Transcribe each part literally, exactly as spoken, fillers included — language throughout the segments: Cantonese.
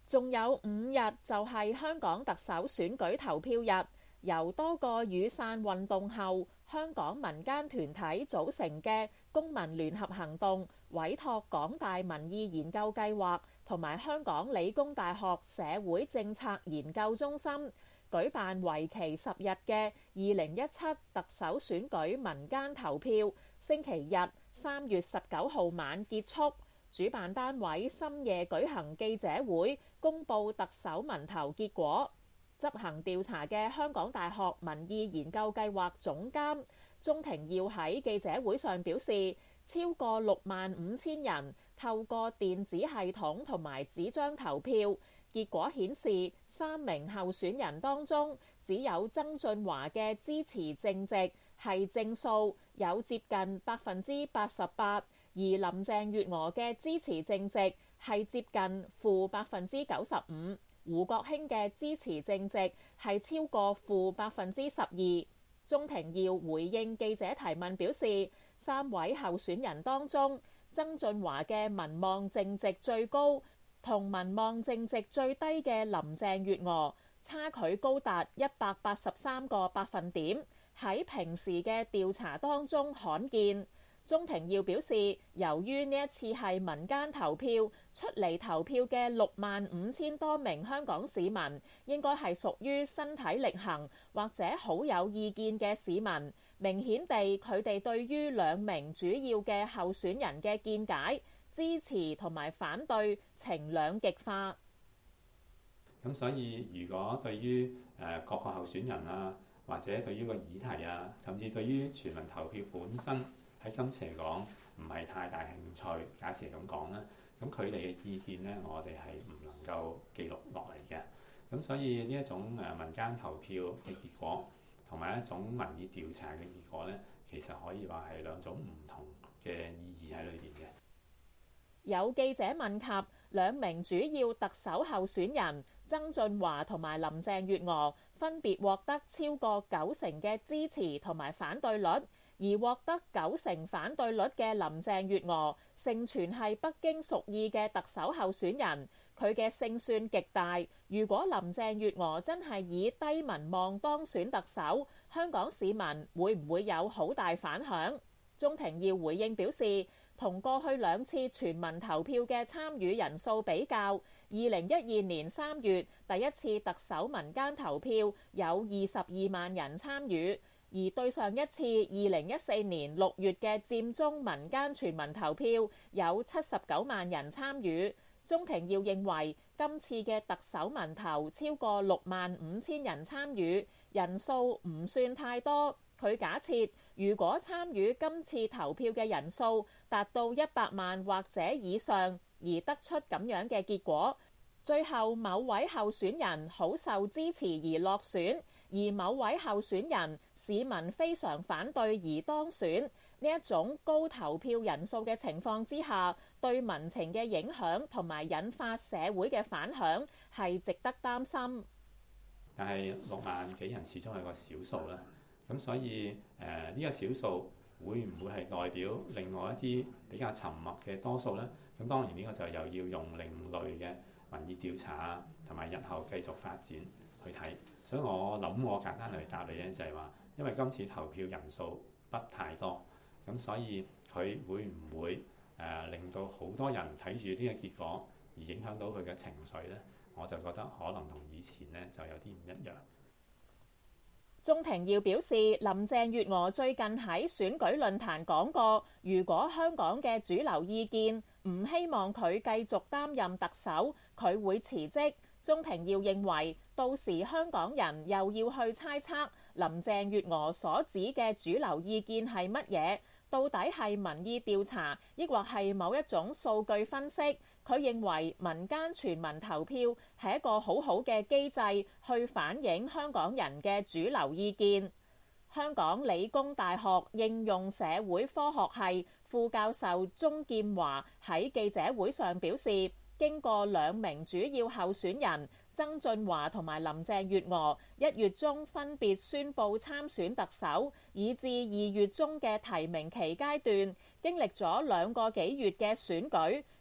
仲有五日就係香港特首選舉投票日，由多個雨傘運動後香港民間團體組成嘅公民聯合行動，委託港大民意研究計劃同埋香港理工大學社會政策研究中心舉辦為期十日嘅二零一七特首選舉民間投票，星期日三月十九號晚結束。主辦單位深夜舉行記者會，公佈特首民投結果。執行調查嘅香港大學民意研究計劃總監鍾庭耀喺記者會上表示，超過六萬五千人透過電子系統同埋紙張投票，結果顯示三名候選人當中，只有曾俊華嘅支持正值係正數，有接近百分之八十八。而林鄭月娥嘅支持正值係接近負百分之九十五，胡國興嘅支持正值係超過負百分之十二。鍾庭耀回應記者提問表示，三位候選人當中，曾俊華嘅民望正值最高，同民望正值最低嘅林鄭月娥差距高達一百八十三個百分點，喺平時嘅調查當中罕見。鍾庭耀表示，由於呢一次係民間投票，出嚟投票嘅六萬五千多名香港市民，應該係屬於身體力行或者好有意見嘅市民。明顯地，佢哋對於兩名主要嘅候選人嘅見解、支持同埋反對呈兩極化。 咁所以，如果對於誒各個候選人啊，或者對於個議題啊，甚至對於全民投票本身，喺今次嚟講唔係太大興趣，假設係咁講啦，咁佢哋嘅意見呢，我哋係唔能夠記錄落嚟嘅。咁所以呢一種誒民間投票嘅結果，同埋一種民意調查嘅結果呢，其實可以話係兩種唔同嘅意義喺裏邊嘅。 有記者問及兩名主要特首候選人曾俊華同埋林鄭月娥分別獲得超過九成嘅支持同埋反對率。而獲得九成反對率嘅林鄭月娥，盛傳係北京屬意嘅特首候選人，佢嘅勝算極大。如果林鄭月娥真係以低民望當選特首，香港市民會唔會有好大反響？鍾庭耀回應表示，同過去兩次全民投票嘅參與人數比較，二零一二年三月第一次特首民間投票有二十二萬人參與。而對上一次二零一四年六月嘅佔中民間全民投票有七十九萬人參與。鍾庭耀認為今次嘅特首民投超過六萬五千人參與，人數唔算太多。佢假設如果參與今次投票嘅人數達到一百萬或者以上，而得出咁樣嘅結果，最後某位候選人好受支持而落選，而某位候選人市民非常反對而當選，呢一種高投票人數嘅情況之下，對民情嘅影響同埋引發社會嘅反響係值得擔心。 但係六萬幾人始終係個少數啦，咁所以誒呢、呃這個少數會唔會係代表另外一啲比較沉默嘅多數呢？咁當然呢個就又要用另類嘅民意調查啊，同埋日後繼續發展去睇。所以我諗我簡單嚟答你咧，就係話，因為今次投票人數不太多，咁所以佢會唔會誒、呃、令到好多人睇住呢個結果而影響到佢嘅情緒呢？我就覺得可能同以前呢就有啲唔一樣。 鍾庭耀表示，林鄭月娥最近喺選舉論壇講過，如果香港嘅主流意見唔希望佢繼續擔任特首，佢會辭職。鍾庭耀認為，到時香港人又要去猜測林鄭月娥所指嘅主流意見係乜嘢，到底係民意調查，抑或係某一種數據分析。佢認為民間全民投票係一個好好嘅機制，去反映香港人嘅主流意見。香港理工大學應用社會科學系副教授鍾劍華喺記者會上表示，經過兩名主要候選人曾俊華同埋林鄭月娥一月中分別宣布參選特首，以至二月中嘅提名期階段，經歷咗兩個幾月嘅選舉，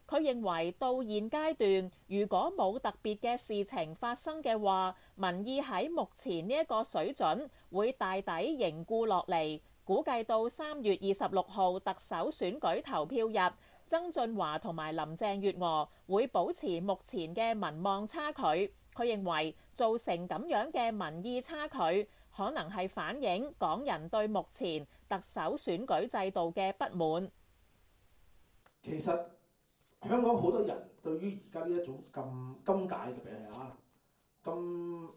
佢認為到現階段，如果冇特別嘅事情發生嘅話，民意喺目前呢一個水準會大抵凝固落嚟。估計到三月二十六號特首選舉投票日，曾俊華同埋林鄭月娥會保持目前嘅民望差距。佢認為造成咁樣嘅民意差距，可能係反映港人對目前特首選舉制度嘅不滿。 其實香港好多人對於而家呢一種咁今屆特別係啊咁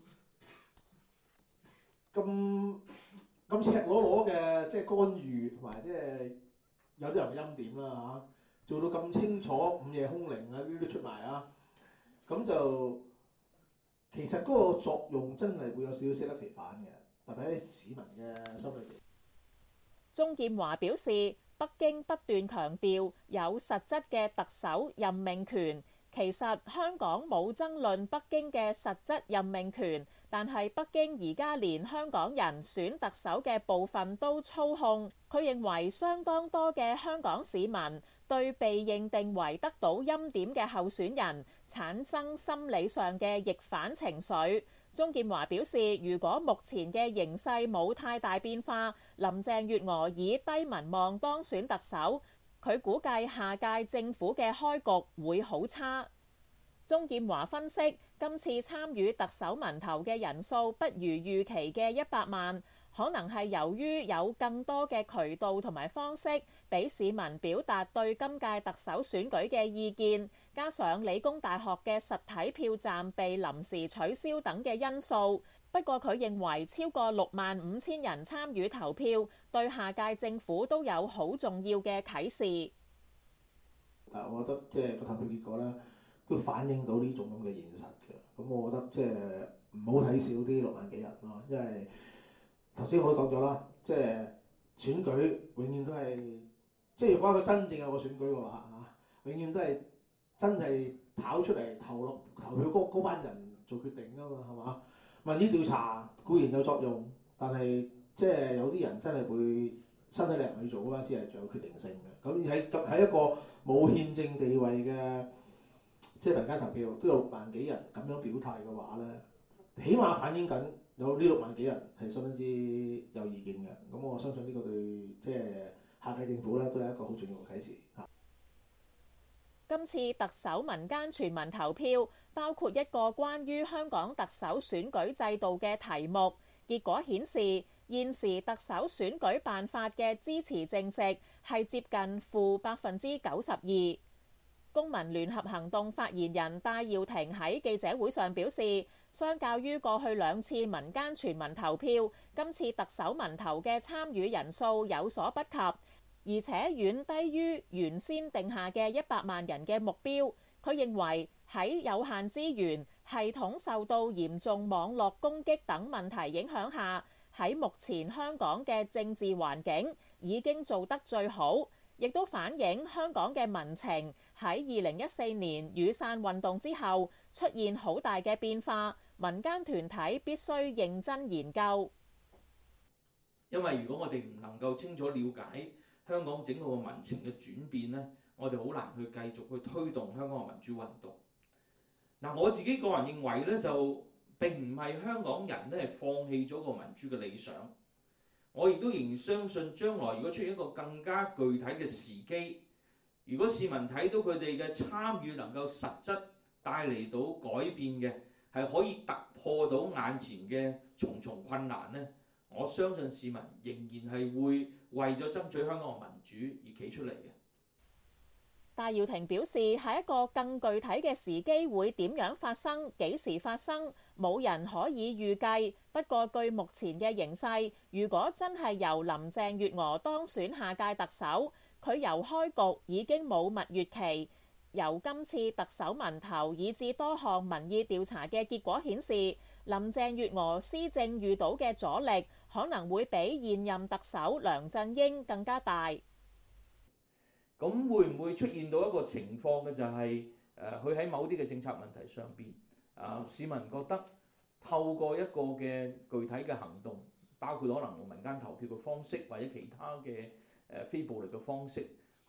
咁咁赤裸裸嘅即係干預同埋即係有啲人嘅欽點啦嚇，做到咁清楚午夜兇鈴啊呢啲都出埋啊，咁就其實嗰個作用真係會有少少適得其反嘅，特別喺市民嘅心裏邊。 鍾劍華表示，北京不斷強調有實質嘅特首任命權，其實香港冇爭論北京嘅實質任命權，但係北京而家連香港人選特首嘅部分都操控。佢認為相當多嘅香港市民對被認定為得到欽點嘅候選人產生心理上嘅逆反情緒。鍾劍華表示，如果目前嘅形勢冇太大變化，林鄭月娥以低民望當選特首，佢估計下屆政府嘅開局會好差。鍾劍華分析，今次參與特首民投嘅人數不如預期嘅一百萬，可能係由於有更多嘅渠道同埋方式俾市民表達對今屆特首選舉嘅意見，加上理工大學嘅實體票站被臨時取消等嘅因素。不過佢認為超過六萬五千人參與投票，對下屆政府都有好重要嘅啟示。 啊，我覺得即係個投票結果咧，都反映到呢種咁嘅現實嘅。咁我覺得即係唔好睇少啲六萬幾人咯，因為頭先我都講咗啦，即係選舉永遠都係，即係如果一個真正有個選舉嘅話嚇，永遠都係真係跑出嚟投落投票嗰嗰班人做決定㗎嘛，係嘛？民意調查固然有作用，但係即係有啲人真係會身體力行去做嗰班先係最有決定性嘅。咁喺喺一個冇憲政地位嘅即係民間投票都有六萬幾人咁樣表態嘅話咧，起碼反映緊有呢六萬幾人係相當之有意見嘅。咁我相信呢個對即係下屆政府咧都係一個好重要嘅啟示嚇。 今次特首民間全民投票包括一個關於香港特首選舉制度嘅題目，結果顯示現時特首選舉辦法嘅支持正值係接近負百分之九十二。公民聯合行動發言人戴耀廷喺記者會上表示，相較於過去兩次民間全民投票，今次特首民投嘅參與人數有所不及，而且遠低於原先定下嘅一百萬人嘅目標。佢認為喺有限資源、系統受到嚴重網絡攻擊等問題影響下，喺目前香港嘅政治環境已經做得最好，亦都反映香港嘅民情喺二零一四年雨傘運動之後出現好大嘅變化，民間團體必須認真研究。 因為如果我哋唔能夠清楚了解香港整個嘅民情嘅轉變呢，我哋好難去繼續去推動香港嘅民主運動。嗱，我自己個人認為咧，就並唔係香港人咧係放棄咗個民主嘅理想。我亦都仍然相信將來如果出現一個更加具體嘅時機，如果市民睇到佢哋嘅參與能夠實質帶嚟到改變嘅，係可以突破到眼前嘅重重困難呢，我相信市民仍然係會為咗爭取香港嘅民主而企出嚟嘅。 戴耀廷表示，喺一個更具體嘅時機會點樣發生、幾時發生，冇人可以預計。不過據目前嘅形勢，如果真係由林鄭月娥當選下屆特首，佢由開局已經冇蜜月期。由今次特首民投以至多項民意調查嘅結果顯示，林鄭月娥施政遇到嘅阻力可能會比現任特首梁振英更加大。 咁會唔會出現到一個情況嘅就係誒佢喺某啲嘅政策問題上邊啊，市民覺得透過一個嘅具體嘅行動，包括可能用民間投票嘅方式或者其他嘅誒非暴力嘅方式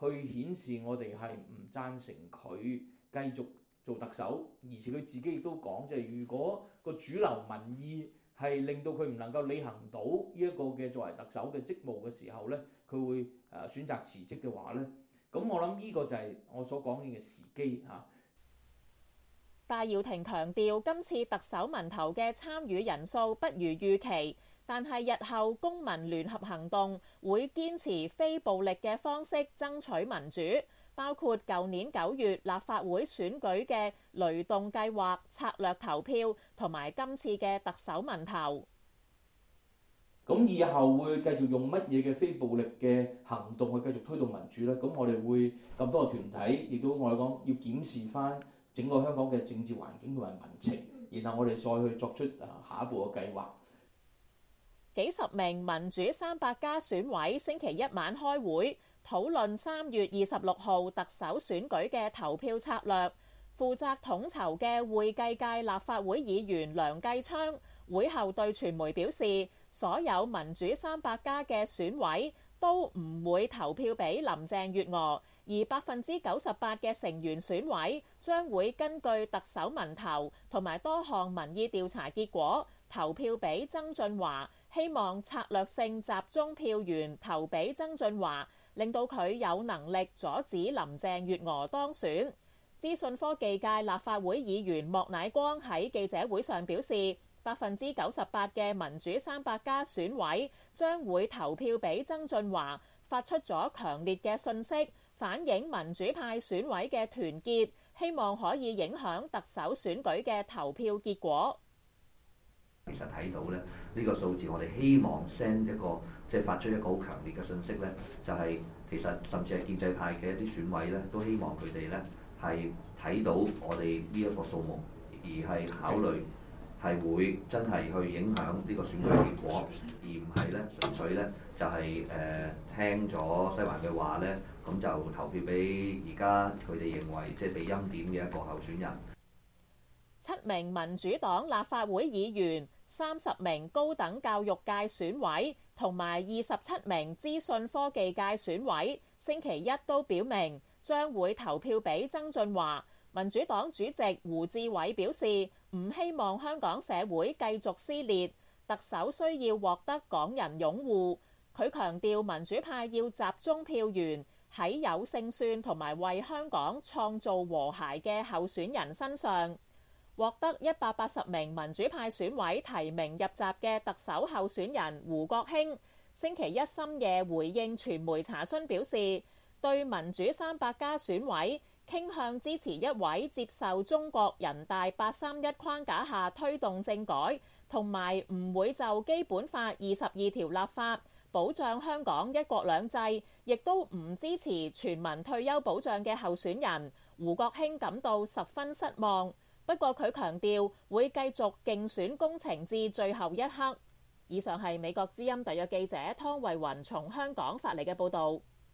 去顯示我哋係唔贊成佢繼續做特首，而且佢自己亦都講，即係如果個主流民意係令到佢唔能夠履行到呢一個嘅作為特首嘅職務嘅時候咧，佢會誒選擇辭職嘅話咧，咁我諗呢個就係我所講嘅時機嚇。 戴耀廷強調，今次特首民投嘅參與人數不如預期，但係日後公民聯合行動會堅持非暴力嘅方式爭取民主，包括舊年九月立法會選舉嘅雷動計劃策略投票，同埋今次嘅特首民投。 咁以後會繼續用乜嘢嘅非暴力嘅行動去繼續推動民主呢？咁我哋會咁多個團體，亦都我哋講要檢視翻整個香港嘅政治環境同埋民情，然後我哋再去作出啊下一步嘅計劃。 幾十名民主三百加選委星期一晚開會討論三月二十六號特首選舉嘅投票策略。負責統籌嘅會計界立法會議員梁繼昌會後對傳媒表示，所有民主三百加嘅選委都唔會投票俾林鄭月娥，而百分之九十八嘅成員選委將會根據特首民投同埋多項民意調查結果投票俾曾俊華，希望策略性集中票源投俾曾俊華，令到佢有能力阻止林鄭月娥當選。資訊科技界立法會議員莫乃光喺記者會上表示，百分之九十八嘅民主三百加選委將會投票俾曾俊華，發出咗強烈嘅訊息，反映民主派選委嘅團結，希望可以影響特首選舉嘅投票結果。 其實睇到咧呢、呢個數字，我哋希望 send 一個即係、就是、發出一個好強烈嘅訊息咧，就係、是、其實甚至係建制派嘅一啲選委咧，都希望佢哋咧係睇到我哋呢一個數目，而係考慮係會真係去影響呢個選舉結果，而唔係咧純粹咧就係、是、誒、呃、聽咗西環嘅話咧，咁就投票俾而家佢哋認為即係被欽點嘅一個候選人。 七名民主黨立法會議員、三十名高等教育界選委同埋二十七名資訊科技界選委，星期一都表明將會投票俾曾俊華。民主黨主席胡志偉表示，唔希望香港社會繼續撕裂，特首需要獲得港人擁護。佢強調民主派要集中票源喺有勝算同埋為香港創造和諧嘅候選人身上。獲得一百八十名民主派選委提名入閘嘅特首候選人胡國興，星期一深夜回應傳媒查詢表示，對民主三百加選委傾向支持一位接受中國人大八三一框架下推動政改，同埋唔會就基本法二十二條立法保障香港一國兩制，亦都唔支持全民退休保障嘅候選人。胡國興感到十分失望。不過佢強調會繼續競選工程至最後一刻。以上係美國之音特約記者湯慧雲從香港發嚟嘅報導。